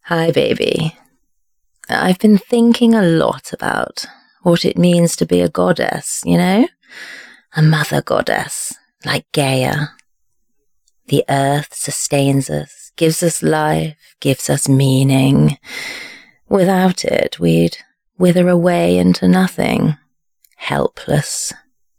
Hi, baby. I've been thinking a lot about what it means to be a goddess, A mother goddess, like Gaia. The earth sustains us, gives us life, gives us meaning. Without it, we'd wither away into nothing, helpless.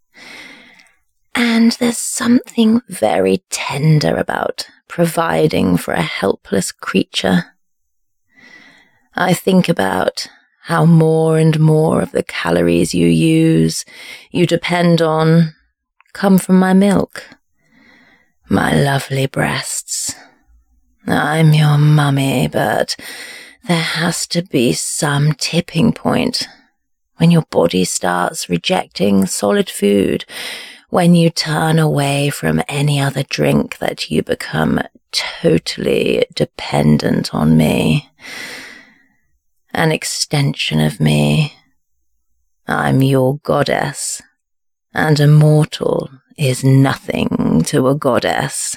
And there's something very tender about providing for a helpless creature. I think about how more and more of the calories you use, you depend on, come from my milk. My lovely breasts. I'm your mummy, but there has to be some tipping point when your body starts rejecting solid food, when you turn away from any other drink, that you become totally dependent on me. An extension of me. I'm your goddess, and a mortal is nothing to a goddess.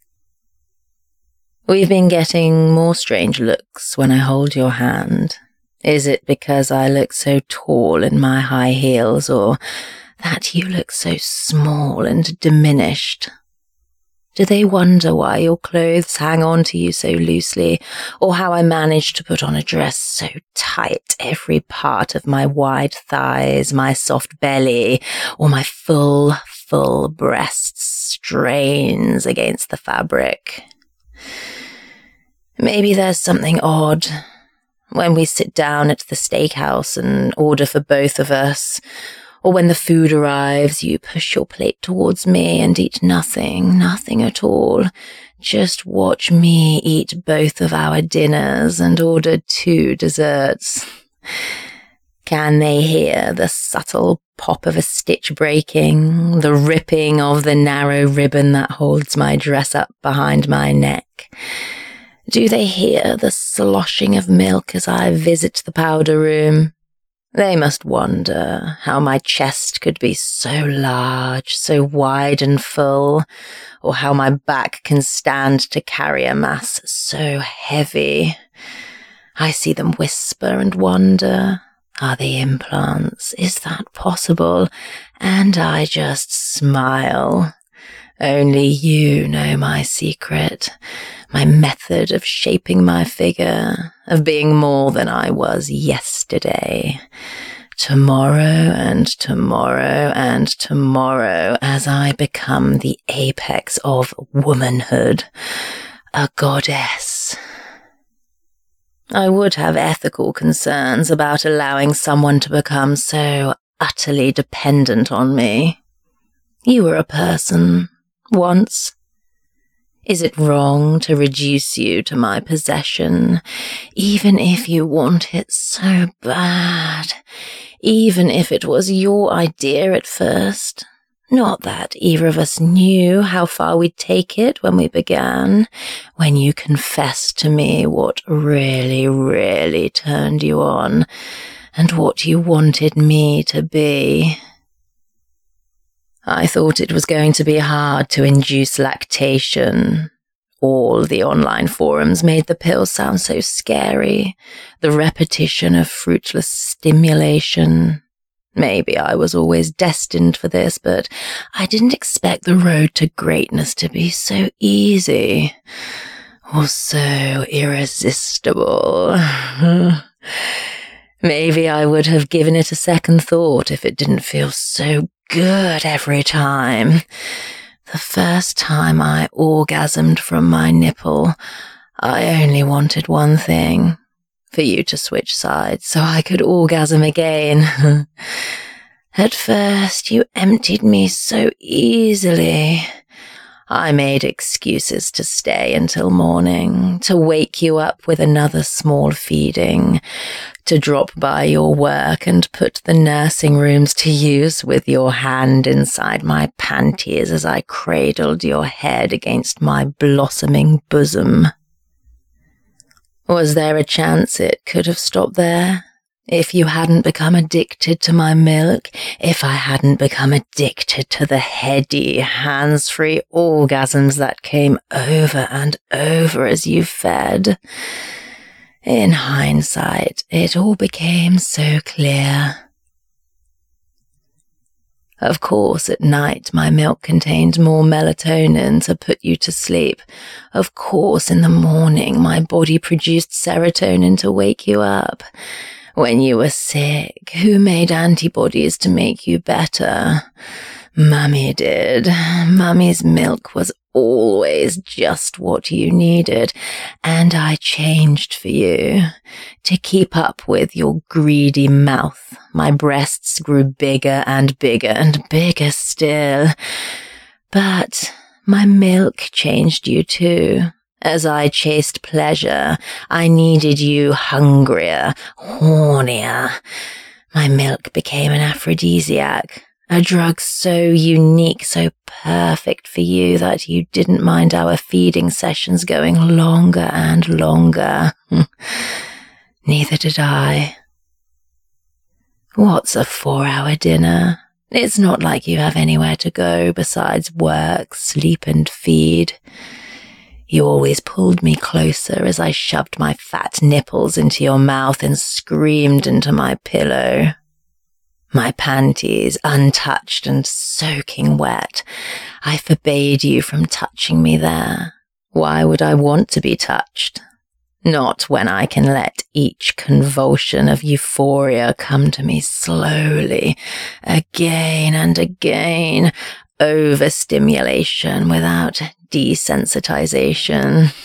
We've been getting more strange looks when I hold your hand. Is it because I look so tall in my high heels, or that you look so small and diminished? Do they wonder why your clothes hang on to you so loosely, or how I manage to put on a dress so tight every part of my wide thighs, my soft belly, or my full breasts strains against the fabric? Maybe there's something odd when we sit down at the steakhouse and order for both of us, or when the food arrives, you push your plate towards me and eat nothing at all. Just watch me eat both of our dinners and order 2 desserts. Can they hear the subtle pop of a stitch breaking, the ripping of the narrow ribbon that holds my dress up behind my neck? Do they hear the sloshing of milk as I visit the powder room? They must wonder how my chest could be so large, so wide and full, or how my back can stand to carry a mass so heavy. I see them whisper and wonder, are they implants? Is that possible? And I just smile. Only you know my secret, my method of shaping my figure, of being more than I was yesterday. Tomorrow and tomorrow and tomorrow, as I become the apex of womanhood, a goddess. I would have ethical concerns about allowing someone to become so utterly dependent on me. You were a person. Once. Is it wrong to reduce you to my possession, even if you want it so bad, even if it was your idea at first? Not that either of us knew how far we'd take it when we began, when you confessed to me what really turned you on, and what you wanted me to be. I thought it was going to be hard to induce lactation. All the online forums made the pill sound so scary, the repetition of fruitless stimulation. Maybe I was always destined for this, but I didn't expect the road to greatness to be so easy, or so irresistible. Maybe I would have given it a second thought if it didn't feel so good every time. The first time I orgasmed from my nipple, I only wanted one thing, for you to switch sides so I could orgasm again. At first, you emptied me so easily. I made excuses to stay until morning, to wake you up with another small feeding, to drop by your work and put the nursing rooms to use with your hand inside my panties as I cradled your head against my blossoming bosom. Was there a chance it could have stopped there? If you hadn't become addicted to my milk, if I hadn't become addicted to the heady, hands-free orgasms that came over and over as you fed, In hindsight, it all became so clear. Of course, at night my milk contained more melatonin to put you to sleep. Of course, in the morning my body produced serotonin to wake you up. When you were sick, who made antibodies to make you better? Mummy did. Mummy's milk was always just what you needed, and I changed for you. To keep up with your greedy mouth, my breasts grew bigger and bigger and bigger still. But my milk changed you too. As I chased pleasure, I needed you hungrier, hornier. My milk became an aphrodisiac. A drug so unique, so perfect for you that you didn't mind our feeding sessions going longer and longer. Neither did I. What's a 4-hour dinner? It's not like you have anywhere to go besides work, sleep and feed. You always pulled me closer as I shoved my fat nipples into your mouth and screamed into my pillow. My panties untouched and soaking wet. I forbade you from touching me there. Why would I want to be touched? Not when I can let each convulsion of euphoria come to me slowly, again and again. Overstimulation without desensitization.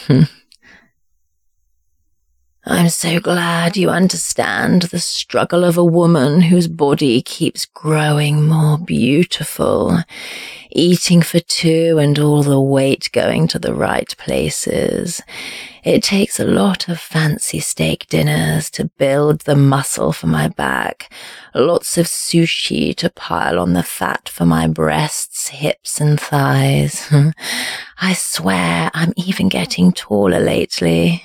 I'm so glad you understand the struggle of a woman whose body keeps growing more beautiful, eating for two and all the weight going to the right places. It takes a lot of fancy steak dinners to build the muscle for my back, lots of sushi to pile on the fat for my breasts, hips and thighs. I swear I'm even getting taller lately.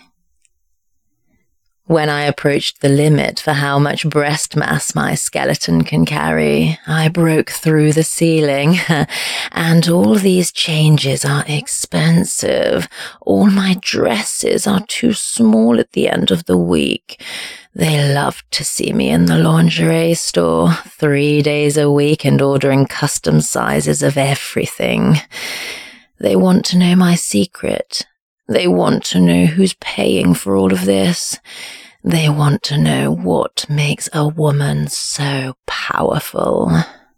When I approached the limit for how much breast mass my skeleton can carry, I broke through the ceiling, and all these changes are expensive. All my dresses are too small at the end of the week. They love to see me in the lingerie store 3 days a week and ordering custom sizes of everything. They want to know my secret. They want to know who's paying for all of this. They want to know what makes a woman so powerful.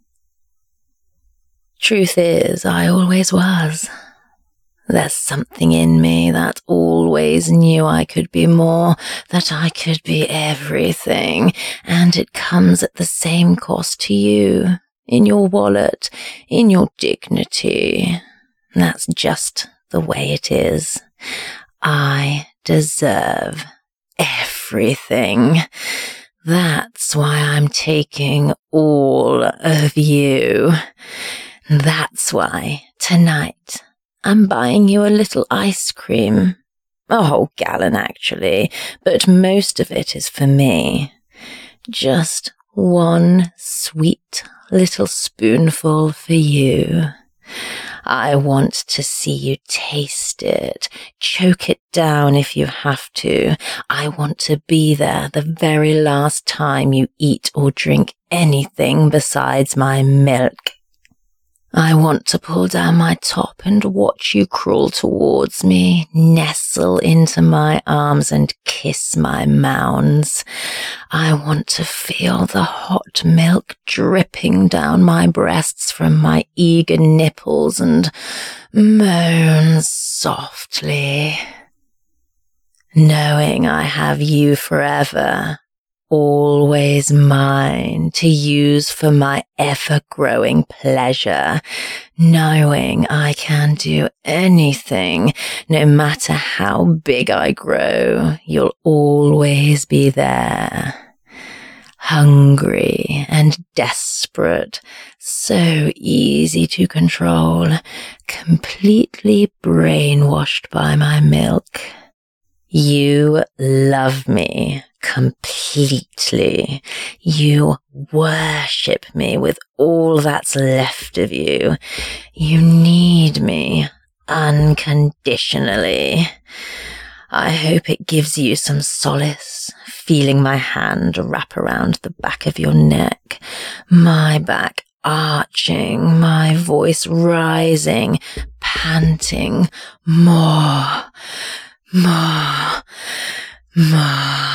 Truth is, I always was. There's something in me that always knew I could be more, that I could be everything, and it comes at the same cost to you, in your wallet, in your dignity. That's just the way it is. I deserve everything. That's why I'm taking all of you. That's why tonight I'm buying you a little ice cream. A whole gallon, actually, but most of it is for me. Just one sweet little spoonful for you. I want to see you taste it, choke it down if you have to. I want to be there the very last time you eat or drink anything besides my milk. I want to pull down my top and watch you crawl towards me, nestle into my arms and kiss my mounds. I want to feel the hot milk dripping down my breasts from my eager nipples and moan softly, knowing I have you forever. Always mine to use for my ever-growing pleasure, knowing I can do anything, no matter how big I grow, you'll always be there. Hungry and desperate, so easy to control, completely brainwashed by my milk. You love me completely. You worship me with all that's left of you. You need me unconditionally. I hope it gives you some solace, feeling my hand wrap around the back of your neck, my back arching, my voice rising, panting, more, more, more.